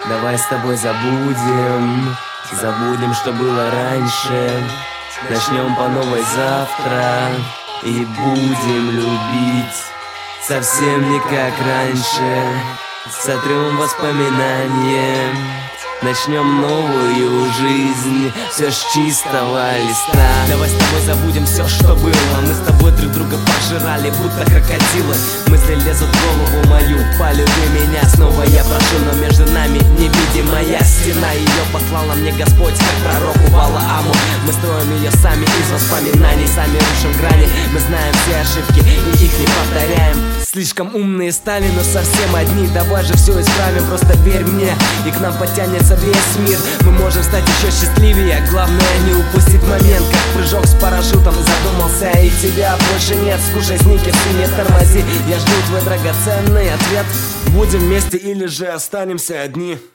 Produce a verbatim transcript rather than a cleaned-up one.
Давай с тобой забудем, забудем, что было раньше. Начнем по новой завтра и будем любить совсем не как раньше. Сотрем воспоминания, начнем новую жизнь, все с чистого листа. Давай с тобой забудем все, что было. Мы с тобой друг друга пожирали, будто крокодилы. Мысли лезут в голову мою, полюби меня снова, я прошу. Но между нами невидимая стена, ее послал на мне Господь, как пророку Валааму. Мы строим ее сами из воспоминаний, сами рушим грани. Мы знаем все ошибки и их не повторяем. Слишком умные стали, но совсем одни. Давай же все исправим, просто верь мне, и к нам потянется весь мир. Мы можем стать еще счастливее, главное не упустить момент. Как прыжок с парашютом, задумался, и тебя больше нет. Скушай сникерс и не тормози, я жду твой драгоценный ответ. Будем вместе или же останемся одни?